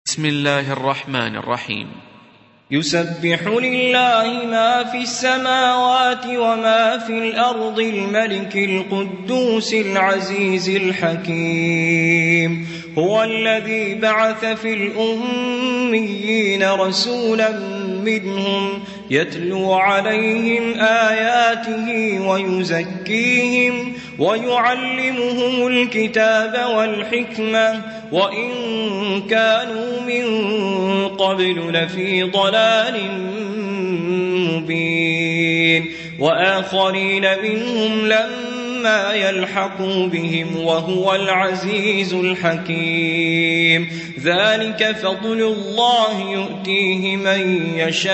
بسم الله الرحمن الرحيم. يسبح لله ما في السماوات وما في الأرض الملك القدوس العزيز الحكيم. هو الذي بعث في الأميين رسولا منهم يتلو عليهم آياته ويزكيهم ويعلمهم الكتاب والحكمة وإن كانوا من قبل لفي ضلال مبين وآخرين منهم لما يلحقوا بهم وهو العزيز الحكيم. ذلك فضل الله يؤتيه من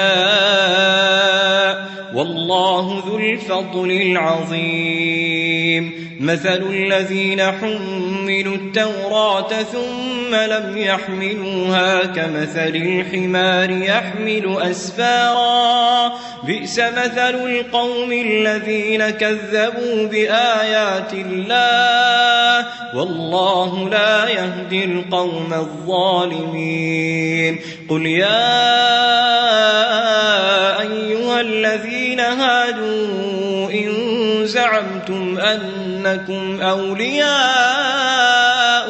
يشاء والله ذو الفضل العظيم. مثل الذين حملوا التوراة ثم لم يحملوها كمثل الحمار يحمل أسفارا بئس مثل القوم الذين كذبوا بآيات الله والله لا يهدي القوم الظالمين. قل يا أيها الذين هادوا إن زعمتم أنكم أولياء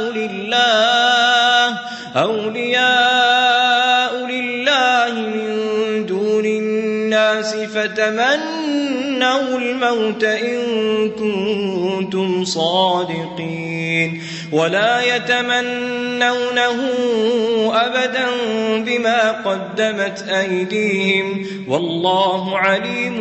لله من دون الناس فتمنوا الموت إن كنتم صادقين ولا يتمنونه أبدا بما قدمت أيديهم والله عليم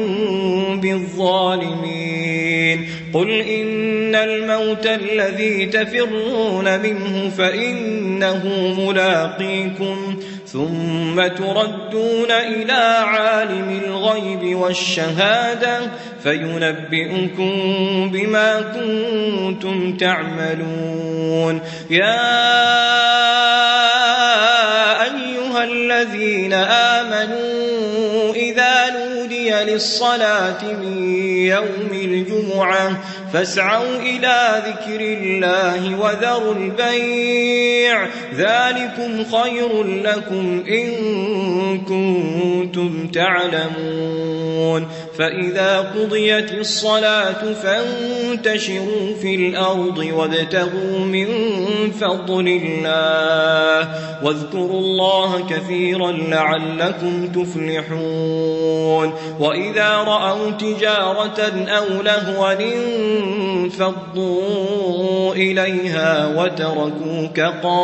بالظالمين. قل إن الموت الذي تفرون منه فإنه ملاقيكم ثم تردون إلى عالم الغيب والشهادة فينبئكم بما كنتم تعملون. يا أيها الذين آمنوا إذا نودي للصلاة من يوم الجمعة فاسعوا إلى ذكر الله وذروا البيع ذلكم خير لكم إن كنتم تعلمون. فإذا قضيت الصلاة فانتشروا في الأرض وابتغوا من فضل الله واذكروا الله كثيرا لعلكم تفلحون. وإذا رأوا تجارة أو لهوا انفضوا إليها وتركوك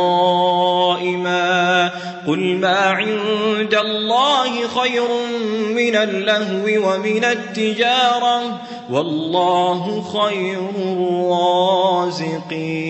قائما قل ما عند الله خير من اللهو ومن التجارة والله خير الرازقين.